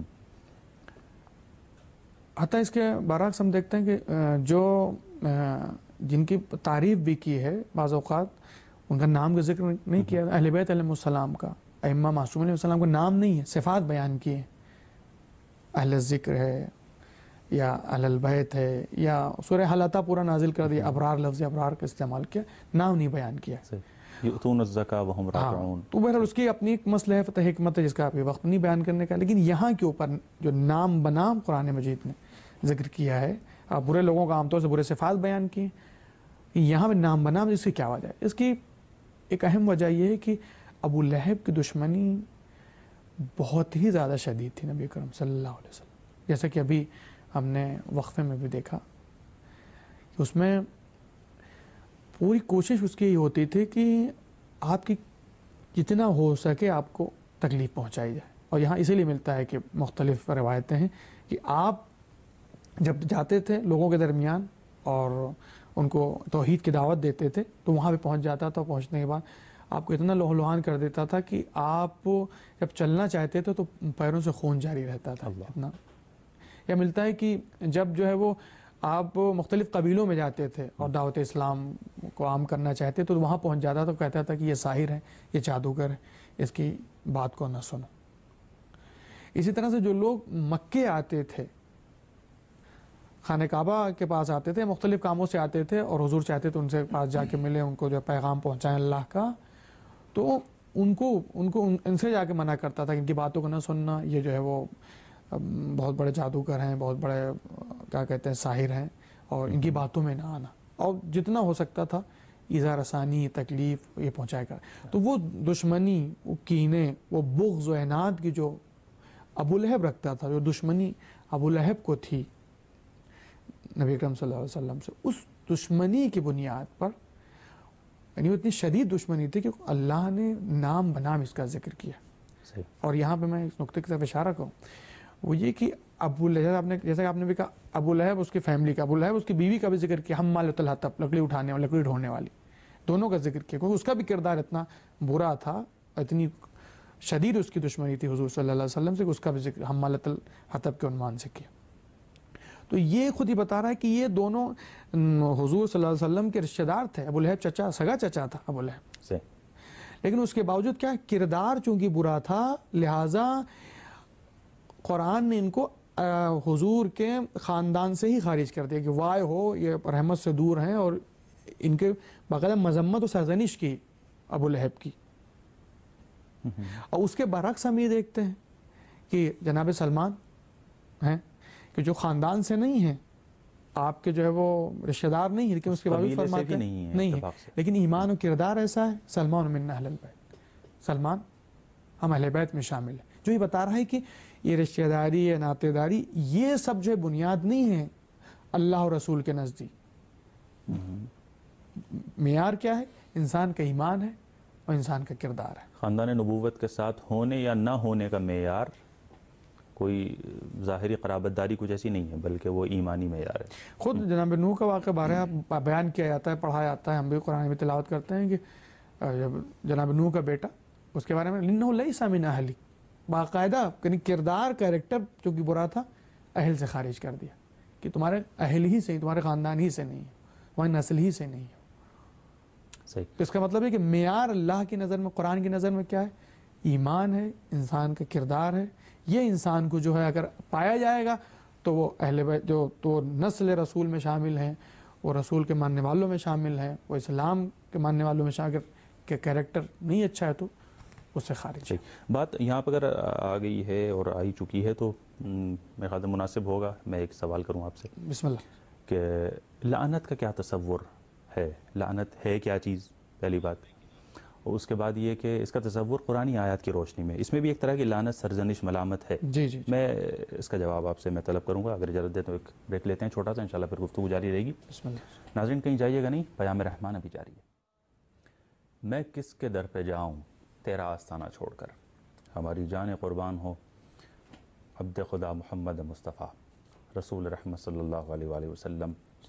حتیٰ اس کے برعکس ہم دیکھتے ہیں کہ جو جن کی تعریف بھی کی ہے بعض اوقات ان کا نام کا ذکر نہیں کیا. اہل بیت علیہ السلام کا, ائمہ معصوم علیہ السلام کا نام نہیں ہے, صفات بیان کیے ہیں. اہل ذکر ہے یا اہل البیت ہے, یا سورہ حلطہ پورا نازل کر دیا, ابرار لفظ ابرار کا استعمال کیا, نام نہیں بیان کیا. یؤتون الزکاۃ وہم راکعون. تو بہرحال اس کی اپنی ایک مسئلہ ہے, فتح حکمت ہے, جس کا ابھی وقت نہیں بیان کرنے کا. لیکن یہاں کے اوپر جو نام بنام قرآن مجید نے ذکر کیا ہے, آپ برے لوگوں کا عام طور سے برے صفات بیان کیے, یہاں پہ نام بنام, اس کی کیا وجہ ہے؟ اس کی ایک اہم وجہ یہ ہے کہ ابو لہب کی دشمنی بہت ہی زیادہ شدید تھی نبی کرم صلی اللہ علیہ وسلم. جیسا کہ ابھی ہم نے وقفے میں بھی دیکھا کہ اس میں پوری کوشش اس کی یہ ہوتی تھی کہ آپ کی جتنا ہو سکے آپ کو تکلیف پہنچائی جائے. اور یہاں اسی لیے ملتا ہے کہ مختلف روایتیں ہیں کہ آپ جب جاتے تھے لوگوں کے درمیان اور ان کو توحید کی دعوت دیتے تھے تو وہاں پہ پہنچ جاتا تھا. پہنچنے کے بعد آپ کو اتنا لوہ لوہان کر دیتا تھا کہ آپ جب چلنا چاہتے تھے تو پیروں سے خون جاری رہتا تھا. اتنا یا ملتا ہے کہ جب جو ہے وہ آپ مختلف قبیلوں میں جاتے تھے اور دعوت اسلام کو عام کرنا چاہتے تو وہاں پہنچ جاتا تو کہتا تھا کہ یہ ساحر ہے, یہ جادوگر ہے, اس کی بات کو نہ سنو. اسی طرح سے جو لوگ مکے آتے تھے, خانہ کعبہ کے پاس آتے تھے, مختلف کاموں سے آتے تھے اور حضور چاہتے تھے ان سے پاس جا کے ملے, ان کو جو پیغام پہنچائیں اللہ کا, تو ان کو ان کو ان سے جا کے منع کرتا تھا کہ ان کی باتوں کو نہ سننا, یہ جو ہے وہ بہت بڑے جادوگر ہیں, بہت بڑے کیا کہتے ہیں ساحر ہیں, اور ان کی باتوں میں نہ آنا. اور جتنا ہو سکتا تھا ایذا رسانی, تکلیف یہ پہنچایا کر. تو وہ دشمنی, وہ کینے, وہ بغض و عناد کی جو ابو لہب رکھتا تھا, جو دشمنی ابو لہب کو تھی نبی اکرم صلی اللہ علیہ وسلم سے, اس دشمنی کی بنیاد پر, یعنی وہ اتنی شدید دشمنی تھی کہ اللہ نے نام بنام اس کا ذکر کیا. صحیح. اور یہاں پہ میں اس نقطے کی طرف اشارہ کروں, وہ یہ کہ ابو لہب, آپ نے جیسا کہ آپ نے بھی کہا, ابو لہب اس کی فیملی کا, ابو لہب اس کی بیوی کا بھی ذکر کیا, حمالۃ الحطب, لکڑی اٹھانے والی, لکڑی ڈھونے والی, دونوں کا ذکر کیا, کیونکہ اس کا بھی کردار اتنا برا تھا, اتنی شدید اس کی دشمنی تھی حضور صلی اللہ علیہ وسلم سے, کہ اس کا بھی ذکر حمالۃ الحطب کے عنوان سے کیا. تو یہ خود ہی بتا رہا ہے کہ یہ دونوں حضور صلی اللہ علیہ وسلم کے رشتہ دار تھے. ابو لہب چچا, سگا چچا تھا ابو لہب, لیکن اس کے باوجود کیا کردار چونکہ برا تھا, لہٰذا قرآن نے ان کو حضور کے خاندان سے ہی خارج کر دیا کہ وائے ہو, یہ رحمت سے دور ہیں, اور ان کے باقاعدہ مذمت و سرزنش کی ابو لہب کی. اور اس کے برعکس ہم یہ دیکھتے ہیں کہ جناب سلمان ہیں کہ جو خاندان سے نہیں ہیں, آپ کے جو ہے وہ رشتہ دار نہیں ہے, لیکن اس کے باوجود فرماتے ہیں نہیں ہے, لیکن ایمان و کردار ایسا ہے, سلمان من اہل البیت, سلمان ہم اہل بیت میں شامل ہیں. جو یہ بتا رہا ہے کہ یہ رشتہ داری, یہ ناطے داری, یہ سب جو ہے بنیاد نہیں ہے اللہ اور رسول کے نزدیک. معیار کیا ہے؟ انسان کا ایمان ہے اور انسان کا کردار ہے. خاندان نبوت کے ساتھ ہونے یا نہ ہونے کا معیار کوئی ظاہری قرابت داری کچھ ایسی نہیں ہے, بلکہ وہ ایمانی معیار ہے. خود جناب نوح کا واقعہ بارہ بیان کیا جاتا ہے, پڑھایا جاتا ہے, ہم بھی قرآن میں تلاوت کرتے ہیں کہ جب جناب نوح کا بیٹا, اس کے بارے میں لنہ لیس من اہلی, باقاعدہ یعنی کردار, کریکٹر جو کہ برا تھا, اہل سے خارج کر دیا کہ تمہارے اہل ہی سے, تمہارے خاندان ہی سے نہیں ہے, تمہاری نسل ہی سے نہیں ہے. صحیح. تو اس کا مطلب ہے کہ معیار اللہ کی نظر میں, قرآن کی نظر میں کیا ہے؟ ایمان ہے, انسان کا کردار ہے. یہ انسان کو جو ہے اگر پایا جائے گا تو وہ اہل بیت, جو تو نسل رسول میں شامل ہیں, وہ رسول کے ماننے والوں میں شامل ہیں, وہ اسلام کے ماننے والوں میں شامل, کہ کریکٹر نہیں اچھا ہے تو اس سے خارج ہے. بات یہاں پر اگر آ گئی ہے اور آئی چکی ہے تو میرے خیال میں مناسب ہوگا میں ایک سوال کروں آپ سے. بسم اللہ. کہ لعنت کا کیا تصور ہے, لعنت ہے کیا چیز, پہلی بات, اور اس کے بعد یہ کہ اس کا تصور قرآنی آیات کی روشنی میں, اس میں بھی ایک طرح کی لعنت, سرزنش, ملامت ہے. جی جی, میں اس کا جواب آپ سے میں طلب کروں گا, اگر اجازت دیں تو ایک بریک لیتے ہیں چھوٹا سا, انشاءاللہ پھر گفتگو جاری رہے گی. بسم اللہ. ناظرین کہیں جائیے گا نہیں, پیام رحمان ابھی جاری ہے. میں کس کے در پہ جاؤں تیرا آستانہ چھوڑ کر, ہماری جان قربان ہو عبد خدا محمد مصطفیٰ رسول رحمت صلی اللہ علیہ وآلہ وسلم.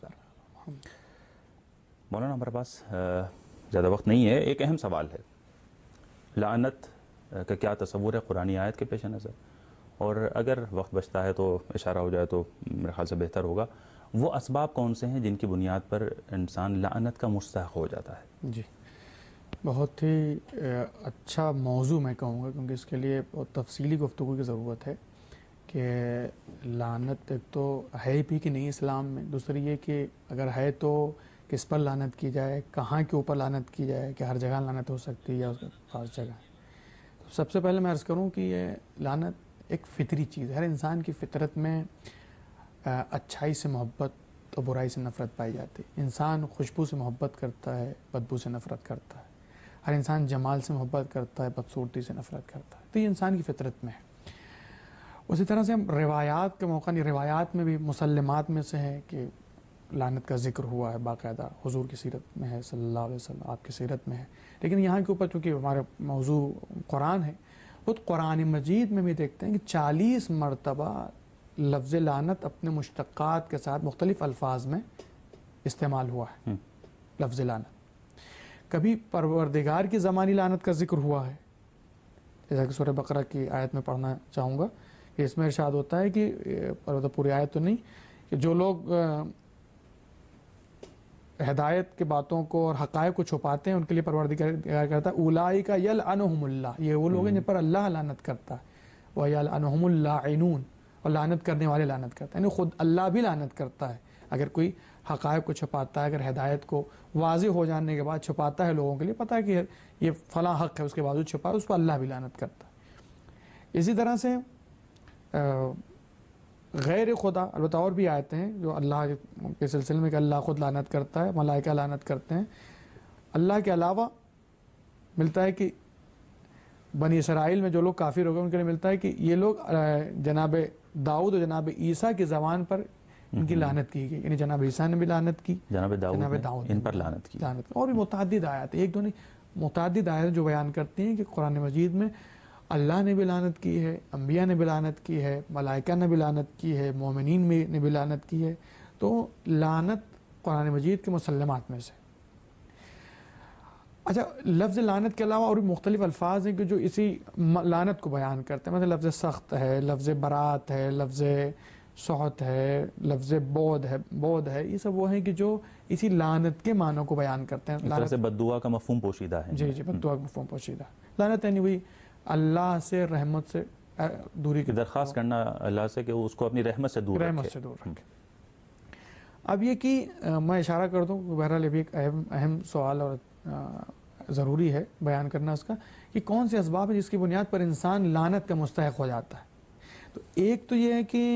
مولانا ہمارے پاس زیادہ وقت نہیں ہے, ایک اہم سوال ہے, لعنت کا کیا تصور ہے قرآنی آیت کے پیش نظر, اور اگر وقت بچتا ہے تو اشارہ ہو جائے تو میرے خیال سے بہتر ہوگا, وہ اسباب کون سے ہیں جن کی بنیاد پر انسان لعنت کا مستحق ہو جاتا ہے؟ جی, بہت ہی اچھا موضوع میں کہوں گا، کیونکہ اس کے لیے بہت تفصیلی گفتگو کی ضرورت ہے کہ لعنت ایک تو ہے بھی کہ نہیں اسلام میں، دوسری یہ کہ اگر ہے تو کس پر لعنت کی جائے، کہاں کے اوپر لعنت کی جائے، کہ ہر جگہ لعنت ہو سکتی ہے یا اس خاص جگہ. سب سے پہلے میں عرض کروں کہ یہ لعنت ایک فطری چیز ہے. ہر انسان کی فطرت میں اچھائی سے محبت اور برائی سے نفرت پائی جاتی ہے. انسان خوشبو سے محبت کرتا ہے، بدبو سے نفرت کرتا ہے. ہر انسان جمال سے محبت کرتا ہے، بدصورتی سے نفرت کرتا ہے. تو یہ انسان کی فطرت میں ہے. اسی طرح سے ہم روایات کے موقع نہیں، روایات میں بھی مسلمات میں سے ہے کہ لعنت کا ذکر ہوا ہے باقاعدہ، حضور کی سیرت میں ہے صلی اللہ علیہ وسلم، آپ کی سیرت میں ہے. لیکن یہاں کے اوپر چونکہ ہمارا موضوع قرآن ہے، وہ قرآن مجید میں بھی دیکھتے ہیں کہ چالیس مرتبہ لفظ لعنت اپنے مشتقات کے ساتھ مختلف الفاظ میں استعمال ہوا ہے. لفظ لعنت کبھی پروردگار کی زمانی لعنت کا ذکر ہوا ہے، جیسا کہ سورہ بقرہ کی آیت میں پڑھنا چاہوں گا کہ اس میں ارشاد ہوتا ہے کہ پوری آیت تو نہیں، کہ جو لوگ ہدایت کے باتوں کو اور حقائق کو چھپاتے ہیں ان کے لیے پروردگار کہتا ہے اولئک یلعنہم اللہ، یہ وہ لوگ ہیں جن پر اللہ لعنت کرتا ہے، ویلعنہم اللاعنون، اور لعنت کرنے والے لعنت کرتا ہے. یعنی خود اللہ بھی لعنت کرتا ہے اگر کوئی حقائق کو چھپاتا ہے، اگر ہدایت کو واضح ہو جانے کے بعد چھپاتا ہے، لوگوں کے لیے پتہ ہے کہ یہ فلاں حق ہے، اس کے باوجود چھپا ہے، اس پر اللہ بھی لعنت کرتا ہے. اسی طرح سے غیر خدا، البتہ اور بھی آیتیں ہیں جو اللہ کے سلسلے میں کہ اللہ خود لعنت کرتا ہے، ملائکہ لعنت کرتے ہیں. اللہ کے علاوہ ملتا ہے کہ بنی اسرائیل میں جو لوگ کافر ہو گئے ان کے لیے ملتا ہے کہ یہ لوگ جناب داؤد اور جناب عیسیٰ کی زبان پر ان کی لعنت کی گئی، یعنی جناب عیسیٰ نے بھی لعنت کی، جناب داؤد جناب نے داؤد ان پر لعنت کی. لعنت اور بھی متعدد آیات، ایک دو نہیں، متعدد آیات جو بیان کرتی ہیں کہ قرآن مجید میں اللہ نے بھی لعنت کی ہے، انبیاء نے بھی لعنت کی ہے، ملائکہ نے بھی لعنت کی ہے، مومنین نے بھی لعنت کی ہے. تو لعنت قرآن مجید کے مسلمات میں سے. اچھا، لفظ لعنت کے علاوہ اور بھی مختلف الفاظ ہیں کہ جو اسی لعنت کو بیان کرتے ہیں. مثلا لفظ سخت ہے، لفظ برات ہے، لفظ سخط ہے، لفظ بود ہے بود ہے یہ سب وہ ہیں کہ جو اسی لعنت کے معنوں کو بیان کرتے ہیں. اس طرح سے بد دعا کا مفہوم پوشیدہ ہے. جی جی بد دعا کا مفہوم پوشیدہ. لعنت یعنی وہی اللہ سے رحمت سے دوری کی درخواست کرنا اللہ سے کہ وہ اس کو اپنی رحمت سے دور رکھے. رحمت سے دور رکھے. اب یہ کہ میں اشارہ کر دوں، بہرحال یہ بھی ایک اہم اہم سوال اور ضروری ہے بیان کرنا اس کا، کہ کون سے اسباب ہیں جس کی بنیاد پر انسان لعنت کا مستحق ہو جاتا ہے. تو ایک تو یہ ہے کہ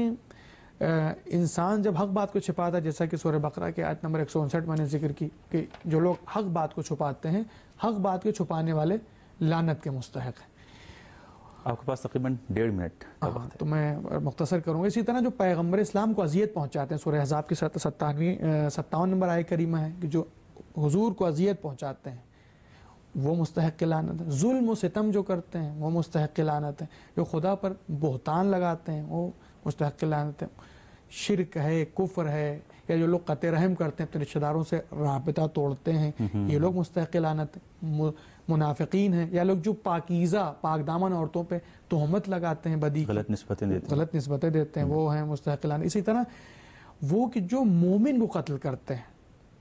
انسان جب حق بات کو چھپاتا ہے، جیسا کہ سورہ بقرہ کے آیت نمبر ایک سو انسٹھ میں نے ذکر کی کہ جو لوگ حق بات کو چھپاتے ہیں، حق بات کے چھپانے والے لعنت کے مستحق ہیں. آپ کے پاس تقریباً ڈیڑھ منٹ کا وقت ہے. تو میں مختصر کروں گا. اسی طرح جو پیغمبر اسلام کو اذیت پہنچاتے ہیں، سورہ احزاب کی ستانویں ستاون نمبر آیت کریمہ ہے کہ جو حضور کو اذیت پہنچاتے ہیں وہ مستحق لعنت ہے. ظلم و ستم جو کرتے ہیں وہ مستحق لعنت ہے. جو خدا پر بہتان لگاتے ہیں وہ مستحق لعنت ہے. شرک ہے، کفر ہے، یا جو لوگ قطع رحم کرتے ہیں، اپنے رشتہ داروں سے رابطہ توڑتے ہیں، یہ لوگ مستحق لعنت ہیں. منافقین ہیں، یا لوگ جو پاکیزہ پاک دامن عورتوں پہ تہمت لگاتے ہیں، بدی غلط نسبتیں دیتے ہیں غلط نسبتیں دیتے ہیں وہ ہیں مستحق لعنت. اسی طرح وہ کہ جو مومن کو قتل کرتے ہیں،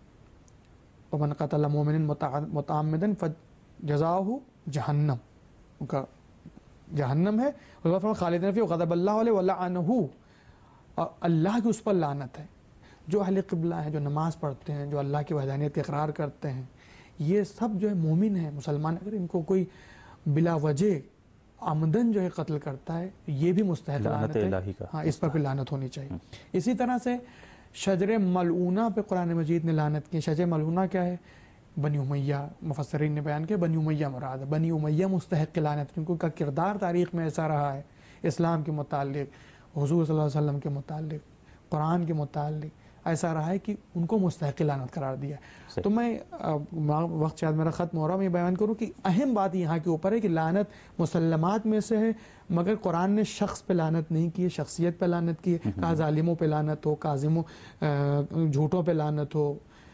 ومن قتل مؤمنا متعمدا فجزاؤہ جہنم، ان کا جہنم ہے، خالدین فیہا وغضب اللہ علیہ ولعنہ، اور اللہ کی اس پر لعنت ہے. جو اہل قبلہ ہیں، جو نماز پڑھتے ہیں، جو اللہ کی وحدانیت کا اقرار کرتے ہیں، یہ سب جو ہے مومن ہیں، مسلمان. اگر ان کو کوئی بلا وجہ عمدن جو ہے قتل کرتا ہے، یہ بھی مستحق لعنت ہے. ہاں، اس پر بھی لعنت ہونی چاہیے. اسی طرح سے شجر ملعونہ پہ قرآن مجید نے لعنت کی. شجر ملعونہ کیا ہے؟ بنی امیہ. مفسرین نے بیان کیا بنی امیہ مراد ہے. بنی امیہ مستحق لعنت، کیونکہ ان کا کردار تاریخ میں ایسا رہا ہے، اسلام کے متعلق، حضور صلی اللہ علیہ وسلم کے متعلق، قرآن کے متعلق ایسا رہا ہے کہ ان کو مستحق لعنت قرار دیا. تو میں وقت شاید میرا ختم ہو رہا، میں بیان کروں کہ اہم بات یہاں کے اوپر ہے کہ لعنت مسلمات میں سے ہے، مگر قرآن نے شخص پہ لعنت نہیں کی ہے، شخصیت پہ لعنت کی ہے. کہا ظالموں پہ لعنت ہو، کاظموں جھوٹوں پہ لعنت ہو،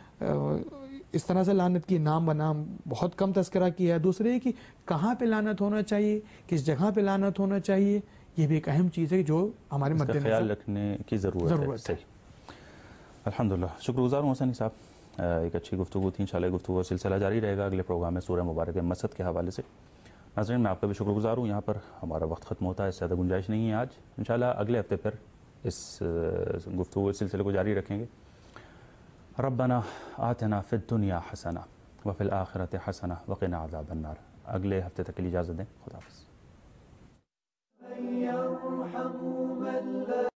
اس طرح سے لعنت کی، نام بنام بہت کم تذکرہ کیا ہے. دوسرے کہ کہاں پہ لعنت ہونا چاہیے، کس جگہ پہ لعنت ہونا چاہیے، یہ بھی ایک اہم چیز ہے جو ہمارے مد نظر خیال رکھنے کی ضرورت ہے. ضرورت ہے. الحمدللہ، شکر گزار ہوں حسنی صاحب ایک اچھی گفتگو تھی. انشاءاللہ گفتگو کا سلسلہ جاری رہے گا. اگلے پروگرام میں سورہ مبارک مسد کے حوالے سے. ناظرین میں آپ کا بھی شکر گزار ہوں. یہاں پر ہمارا وقت ختم ہوتا ہے, اس سے زیادہ گنجائش نہیں ہے آج. انشاءاللہ اگلے ہفتے پھر اس گفتگو اس سلسلے کو جاری رکھیں گے. ربنا آتنا فی الدنیا حسنہ وفی الآخرۃ حسنہ وقنا عذاب النار. اگلے ہفتے تک کے لیے اجازت دیں. خدا حافظ.